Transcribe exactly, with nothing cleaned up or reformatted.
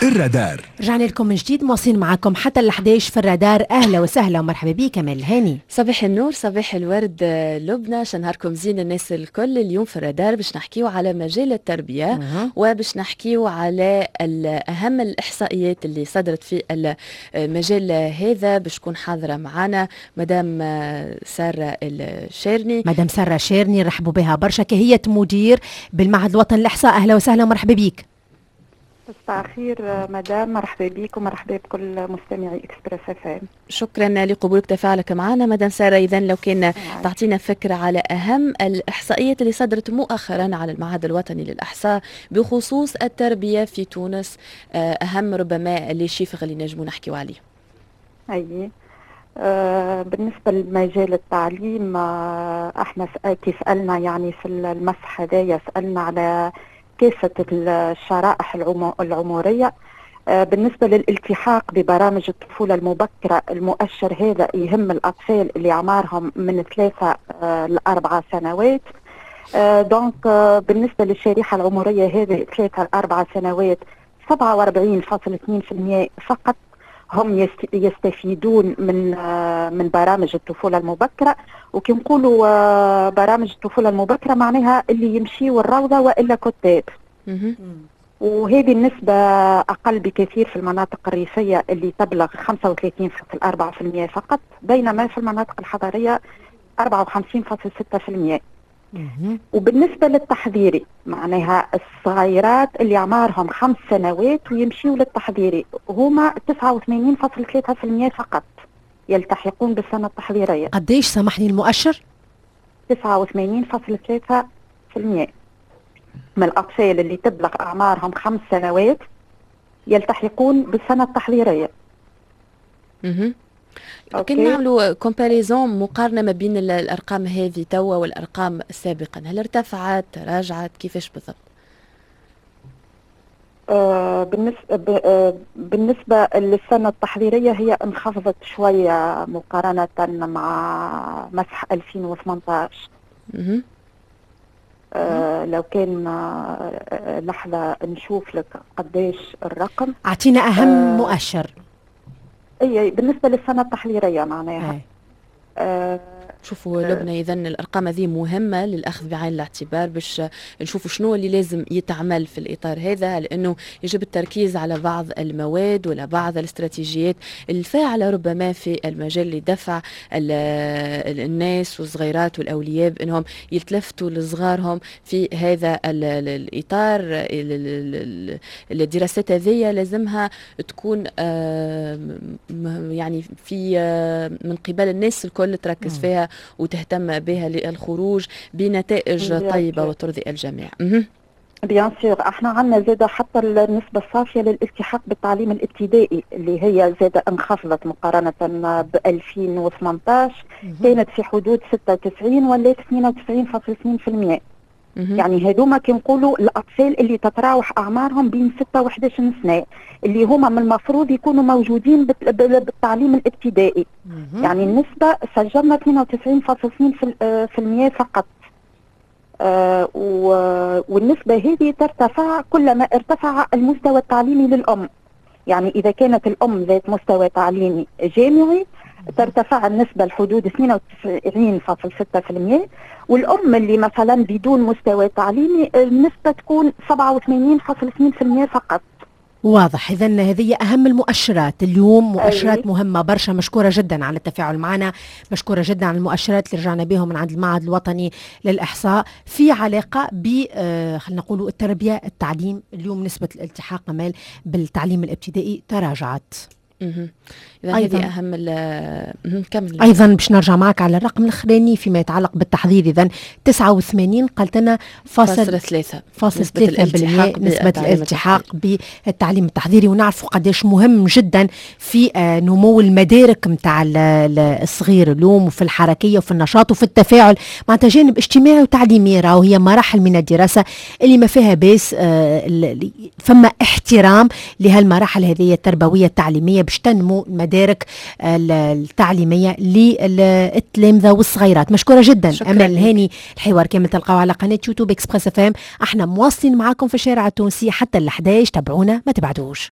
الرادار. رجعنا لكم من جديد، مواصلين معكم حتى ال إحدى عشر في الرادار. اهلا وسهلا ومرحبا بك كمال الهاني. صباح النور، صباح الورد لبنى، شنهاركم زين الناس الكل. اليوم في الرادار باش نحكيو على مجال التربية أه. وباش نحكيو على أهم الإحصائيات اللي صدرت في المجال هذا. باش تكون حاضرة معنا مدام سارة الشيرني. مدام سارة شيرني رحبوا بها برشا، كهية مدير بالمعهد الوطني للإحصاء. أهلا وسهلا ومرحبا بك. مساء الخير مدام، مرحبا بك ومرحبا بكل مستمعي اكسبريس اف ام. شكرا لقبولك تفاعلك معنا مدام سارة. اذا لو كان تعطينا فكره على اهم الاحصائيات اللي صدرت مؤخرا على المعهد الوطني للاحصاء بخصوص التربيه في تونس، اهم ربما لي شيفر اللي نجموا نحكيو عليه. اي آه بالنسبه لمجال التعليم، آه احنا كي سالنا يعني في المسح هذايا سالنا على كافة الشرائح العمرية. بالنسبة للالتحاق ببرامج الطفولة المبكرة، المؤشر هذا يهم الأطفال اللي أعمارهم من ثلاثة لأربعة سنوات. دونك بالنسبة للشريحة العمرية هذه ثلاثة لأربعة سنوات سبعة وأربعين فاصلة اثنين بالمئة فقط هم يستفيدون من من برامج الطفولة المبكرة. وكي نقولوا برامج الطفولة المبكرة معناها اللي يمشيوا الروضة وإلا كتاب، وهذه النسبة أقل بكثير في المناطق الريفية اللي تبلغ خمسة وثلاثين فاصلة أربعة بالمئة فقط، بينما في المناطق الحضرية أربعة وخمسين فاصلة ستة بالمئة. وبالنسبة للتحضيري معناها الصغيرات اللي أعمارهم خمس سنوات ويمشيوا للتحضيري هما تسعة وثمانين فاصلة ثلاثة بالمئة فقط يلتحقون بالسنة التحضيرية. قديش سامحني المؤشر؟ تسعة وثمانين فاصلة ثلاثة بالمئة من الأطفال اللي تبلغ أعمارهم خمس سنوات يلتحقون بالسنة التحضيرية. اها كنا نعملوا كومباريزون، مقارنة ما بين الأرقام هذه توا والأرقام سابقا، هل ارتفعت تراجعت كيفاش بالضبط؟ آه بالنسبة آه بالنسبة للسنة التحضيرية هي انخفضت شوية مقارنة مع مسح ألفين وثمانية عشر. اها آه لو كان آه لحظة نشوف لك قديش الرقم. أعطينا أهم آه مؤشر. اي بالنسبه للسنه التحضيريه معناها آه شوفوا لبنى، اذا الارقام هذه مهمه للاخذ بعين الاعتبار باش نشوفوا شنو اللي لازم يتعمل في الاطار هذا، لانه يجب التركيز على بعض المواد ولا بعض الاستراتيجيات الفاعله ربما في المجال لدفع الناس والصغيرات والاولياء بانهم يتلفتوا لصغارهم في هذا الاطار. الدراسات هذه لازمها تكون يعني في من قبل الناس الكل تركز فيها وتهتم بها للخروج بنتائج طيبة وترضي الجميع. بيان سور احنا عندنا زادة حتى النسبة الصافية للالتحاق بالتعليم الابتدائي اللي هي زادة انخفضت مقارنة ب ألفين وثمانية عشر، كانت في حدود ستة وتسعين ولات اثنين وتسعين فاصلة اثنين بالمئة. يعني هذوما كنقولوا الاطفال اللي تتراوح اعمارهم بين ستة وأحد عشر سنه اللي هما من المفروض يكونوا موجودين بالتعليم الابتدائي. يعني النسبه سجلنا اثنين وتسعين فاصلة اثنين بالمئة فقط. آه والنسبه هذه ترتفع كلما ارتفع المستوى التعليمي للام. يعني اذا كانت الام ذات مستوى تعليمي جامعي ترتفع النسبة لحدود اثنين وتسعين فاصلة ستة بالمئة، والأم اللي مثلا بدون مستوى تعليمي النسبة تكون سبعة وثمانين فاصلة اثنين بالمئة فقط. واضح. إذا هذه أهم المؤشرات اليوم، مؤشرات أي. مهمة برشا. مشكورة جدا على التفاعل معنا، مشكورة جدا على المؤشرات اللي رجعنا بهم من عند المعهد الوطني للإحصاء في علاقة ب آه خلينا نقولوا التربية التعليم. اليوم نسبة الالتحاق كمال بالتعليم الابتدائي تراجعت. اها اذا هذه اهم كمل. ايضا باش نرجع معك على الرقم الاخراني فيما يتعلق بالتحضير. اذا تسعة وثمانين قلت لنا فاصل ثلاثة فاصل ثلاثة بالمئة نسبة الالتحاق بالتعليم التحضيري. ونعرفوا قديش مهم جدا في نمو المدارك نتاع الصغير اليوم، وفي الحركيه وفي النشاط وفي التفاعل مع تجانب اجتماعي وتعليمي. راهو هي مراحل من الدراسه اللي ما فيها باس فما احترام لهالمراحل هذه التربويه التعليميه باش تنمو المدارك التعليمية للتلامذة والصغيرات. مشكورة جدا أمل الهاني. الحوار كامل تلقاوه على قناة يوتيوب إكسبريس اف ام. احنا مواصلين معاكم في الشارع التونسي حتى ال إحدى عشر. تابعونا ما تبعدوش.